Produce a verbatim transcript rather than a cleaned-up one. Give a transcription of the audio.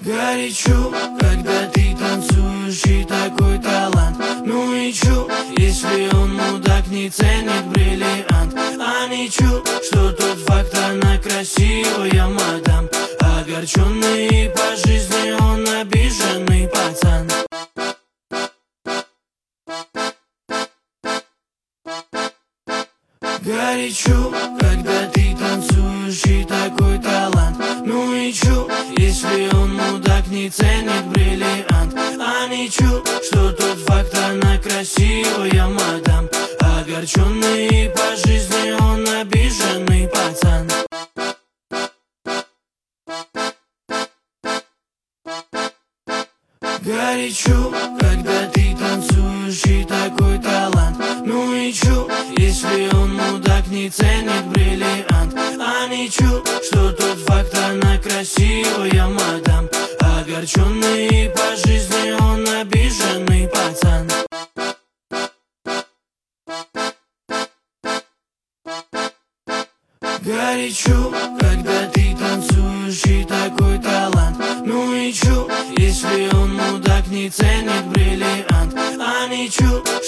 Горячо, когда ты танцуешь и такой талант. Ну и чё, если он мудак, не ценит бриллиант. А ничего, что тот факт, она красивая мадам. Огорченный по жизни, он обиженный пацан. Горячо, когда ты танцуешь и такой талант. Ну и чё, если он мудак, не ценит бриллиант. А ничего, что тот факт, она красивая мадам. Огорченный по жизни, он обиженный пацан. Горячо, когда ты танцуешь и такой талант. Ну и чё, если он мудак, не ценит бриллиант. А ничего, что тот факт, она красивая мадам. Огорченный по жизни, он обиженный пацан. Горячо, когда ты танцуешь и такой талант. Ну и чё, если он мудак, не ценит бриллиант. А ничего,